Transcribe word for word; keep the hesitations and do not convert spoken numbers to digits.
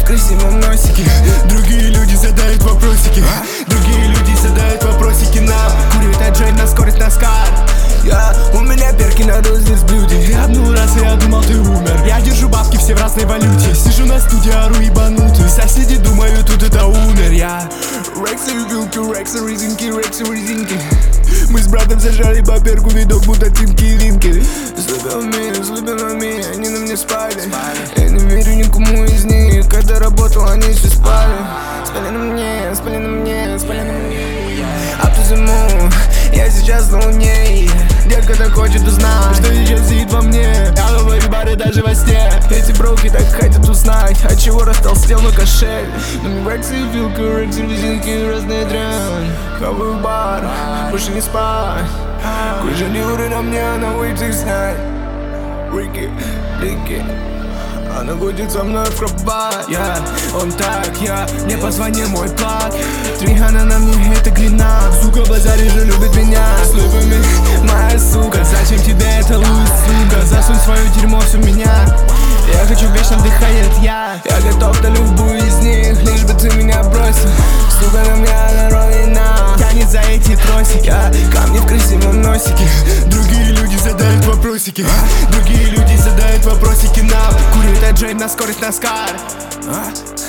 в красивом носике. Другие люди задают вопросики, другие люди задают вопросики нам. Курит от джойнт на скорость наскар. Я, у меня перки на розлис блюде. Я одну раз, я думал, ты умер. Я держу бабки все в разной валюте. Сижу на студии, ору ебанутую. Соседи думают, тут это умер. Я Рексы, вилки, рексы, резинки, рексы, резинки. Мы с братом зажали по перку, видок будто тинки-винки. Слепил меня, слепил на меня, они на мне спали. Я не верю никому из них, когда работал, они все спали. Спали на мне, спали на мне, спали на мне. А ту зиму я сейчас на луне. Детка так хочет узнать, что сейчас сидит во мне. Я говорю бары даже во сне. Эти броки так хотят узнать, от чего растолстел мой кошель. Но мне рексы, вилка, рексы, резинки, разная дрянь. Хаваю бар, больше не спать. Куча дюры на мне, она выйти снять. Рики, Рики, она ходит со мной в кровать. Я, он так, я, мне позвонил мой плак. Тригана на мне, это глина. Сука, в базаре же любит меня. С лыбами, моя сука. Зачем тебе это, Луис, сука? Засунь свое дерьмо все в меня. Я хочу вечно дыхать, я Я готов на любую из них, лишь бы ты меня бросил. Сука, на меня наровина тянет за эти тросики. Я, камни в красивом носике. Другие люди задают вопросики, другие люди задают вопросики нам. Курит от джойнт на скорость наскар.